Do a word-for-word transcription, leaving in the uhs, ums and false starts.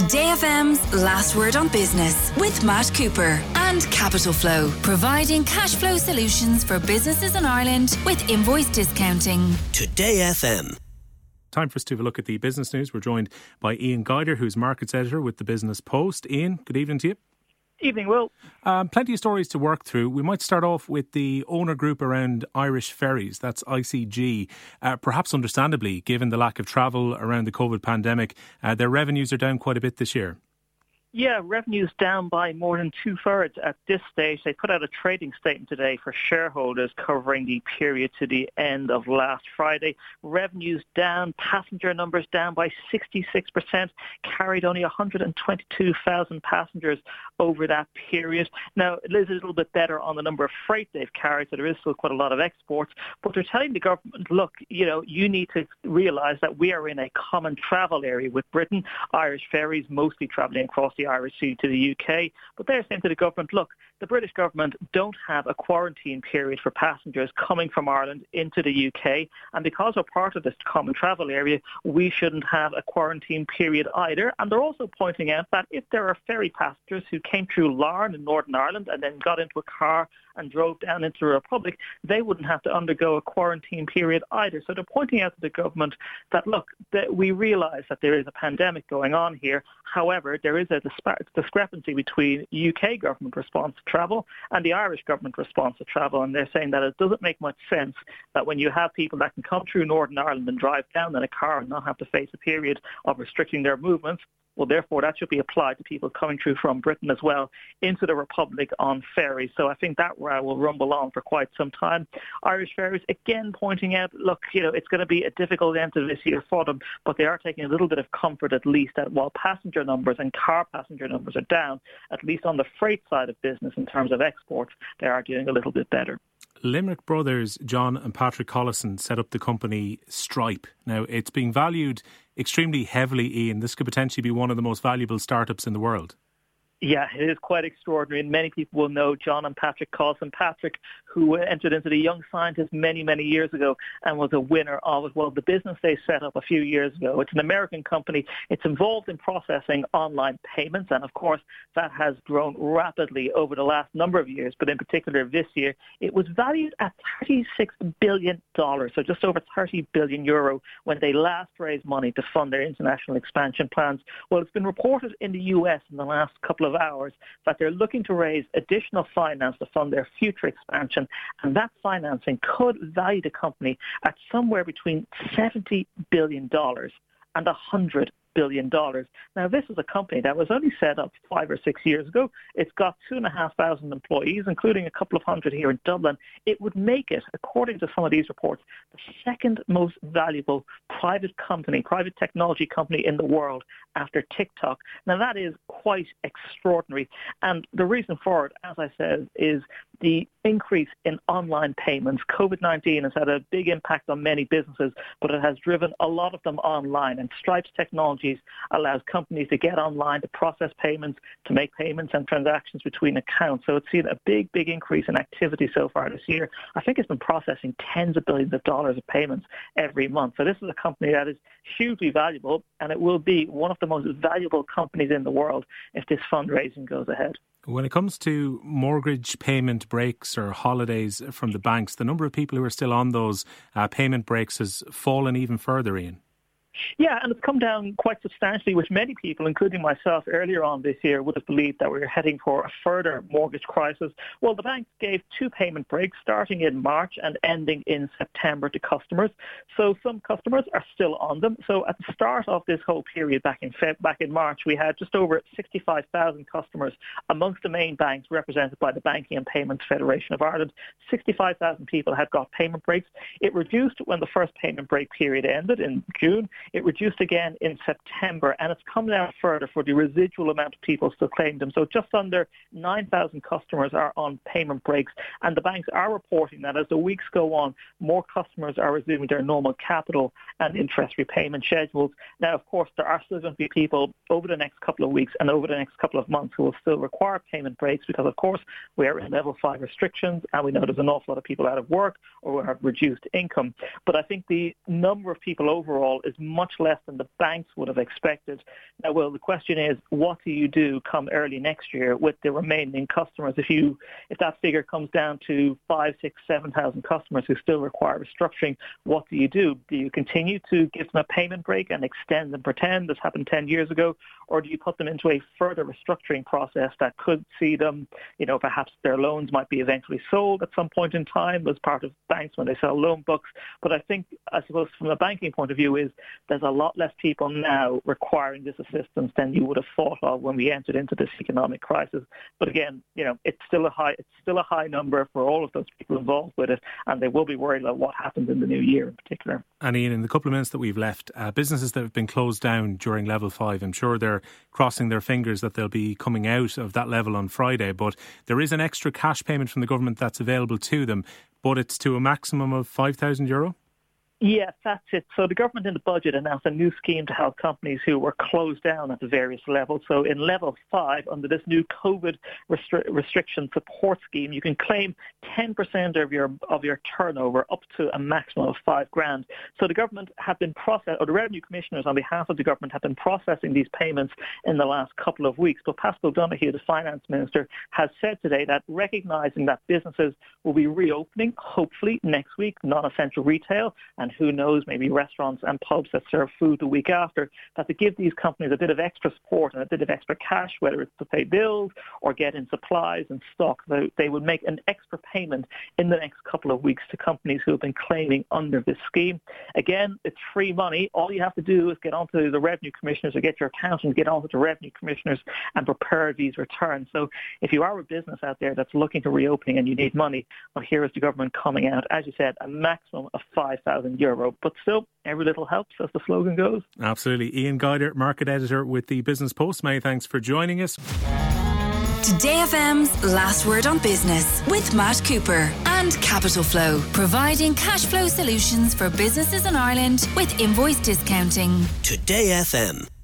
Today F M's Last Word on Business with Matt Cooper and Capital Flow, providing cash flow solutions for businesses in Ireland with invoice discounting. Today F M. Time for us to have a look at the business news. We're joined by Ian Guider, who's markets editor with the Business Post. Ian, good evening to you. Evening, Will. Um, plenty of stories to work through. We might start off with the owner group around Irish Ferries. That's I C G. Uh, perhaps understandably, given the lack of travel around the COVID pandemic, uh, their revenues are down quite a bit this year. Yeah, revenues down by more than two-thirds at this stage. They put out a trading statement today for shareholders covering the period to the end of last Friday. Revenues down, passenger numbers down by sixty-six percent, carried only one hundred twenty-two thousand passengers over that period. Now, it is a little bit better on the number of freight they've carried, so there is still quite a lot of exports. But they're telling the government, look, you know, you need to realise that we are in a common travel area with Britain. Irish Ferries mostly travelling across the Irish Sea to the U K, but they're saying to the government, look, the British government don't have a quarantine period for passengers coming from Ireland into the U K, and because we're part of this common travel area, we shouldn't have a quarantine period either. And they're also pointing out that if there are ferry passengers who came through Larne in Northern Ireland and then got into a car and drove down into the Republic, they wouldn't have to undergo a quarantine period either. So they're pointing out to the government that, look, that we realise that there is a pandemic going on here. However, there is a discrepancy between U K government response to travel and the Irish government response to travel. And they're saying that it doesn't make much sense that when you have people that can come through Northern Ireland and drive down in a car and not have to face a period of restricting their movements, well, therefore, that should be applied to people coming through from Britain as well into the Republic on ferries. So I think that row will rumble on for quite some time. Irish Ferries, again, pointing out, look, you know, it's going to be a difficult end to this year for them, but they are taking a little bit of comfort, at least, that while passenger numbers and car passenger numbers are down, at least on the freight side of business in terms of exports, they are doing a little bit better. Limerick brothers John and Patrick Collison set up the company Stripe. Now, it's being valued extremely heavily, Ian. This could potentially be one of the most valuable startups in the world. Yeah, it is quite extraordinary, and many people will know John and Patrick Collison. Patrick, who entered into the Young Scientist many, many years ago and was a winner of it. Well, the business they set up a few years ago, it's an American company. It's involved in processing online payments, and of course, that has grown rapidly over the last number of years, but in particular this year, it was valued at thirty-six billion dollars, so just over thirty billion euro when they last raised money to fund their international expansion plans. Well, it's been reported in the U S in the last couple of hours that they're looking to raise additional finance to fund their future expansion, and that financing could value the company at somewhere between seventy billion dollars and one hundred billion dollars. Now, this is a company that was only set up five or six years ago. It's got two and a half thousand employees, including a couple of hundred here in Dublin. It would make it, according to some of these reports, the second most valuable private company, private technology company in the world after TikTok. Now, that is quite extraordinary. And the reason for it, as I said, is the increase in online payments. COVID nineteen has had a big impact on many businesses, but it has driven a lot of them online. And Stripe's technologies allows companies to get online, to process payments, to make payments and transactions between accounts. So it's seen a big, big increase in activity so far this year. I think it's been processing tens of billions of dollars of payments every month. So this is a company that is hugely valuable, and it will be one of the most valuable companies in the world if this fundraising goes ahead. When it comes to mortgage payment breaks or holidays from the banks, the number of people who are still on those uh, payment breaks has fallen even further, Ian. Yeah, and it's come down quite substantially, which many people, including myself earlier on this year, would have believed that we were heading for a further mortgage crisis. Well, the banks gave two payment breaks starting in March and ending in September to customers. So some customers are still on them. So at the start of this whole period back in Feb, back in March, we had just over sixty-five thousand customers amongst the main banks represented by the Banking and Payments Federation of Ireland. sixty-five thousand people had got payment breaks. It reduced when the first payment break period ended in June. It reduced again in September, and it's come down further for the residual amount of people still claiming them. So just under nine thousand customers are on payment breaks, and the banks are reporting that as the weeks go on, more customers are resuming their normal capital and interest repayment schedules. Now, of course, there are still going to be people over the next couple of weeks and over the next couple of months who will still require payment breaks because, of course, we are in level five restrictions, and we know there's an awful lot of people out of work or who have reduced income. But I think the number of people overall is much less than the banks would have expected. Now, well, the question is, what do you do come early next year with the remaining customers? If you, if that figure comes down to five, six, seven thousand customers who still require restructuring, what do you do? Do you continue to give them a payment break and extend and pretend this happened ten years ago, or do you put them into a further restructuring process that could see them, you know, perhaps their loans might be eventually sold at some point in time as part of banks when they sell loan books? But I think, I suppose, from a banking point of view, is there's a lot less people now requiring this assistance than you would have thought of when we entered into this economic crisis. But again, you know, it's still a high, it's still a high number for all of those people involved with it, and they will be worried about what happens in the new year in particular. And Ian, in the couple of minutes that we've left, uh, businesses that have been closed down during level five, I'm sure they're crossing their fingers that they'll be coming out of that level on Friday, but there is an extra cash payment from the government that's available to them, but it's to a maximum of five thousand euro? Yes, that's it. So the government in the budget announced a new scheme to help companies who were closed down at the various levels. So in level five, under this new COVID restri- restriction support scheme, you can claim ten percent of your of your turnover up to a maximum of five grand. So the government have been process, or the revenue commissioners on behalf of the government have been processing these payments in the last couple of weeks. But Paschal Donohoe, the finance minister, has said today that recognising that businesses will be reopening, hopefully next week, non-essential retail, and who knows, maybe restaurants and pubs that serve food the week after, that to give these companies a bit of extra support and a bit of extra cash, whether it's to pay bills or get in supplies and stock, they, they would make an extra payment in the next couple of weeks to companies who have been claiming under this scheme. Again, it's free money. All you have to do is get onto the revenue commissioners or get your accountant, get onto the revenue commissioners and prepare these returns. So if you are a business out there that's looking to reopening and you need money, well, here is the government coming out, as you said, a maximum of five thousand euro. But still, every little helps, as the slogan goes. Absolutely. Ian Guider, market editor with the Business Post. Many thanks for joining us. Today F M's Last Word on Business with Matt Cooper and Capital Flow, providing cash flow solutions for businesses in Ireland with invoice discounting. Today F M.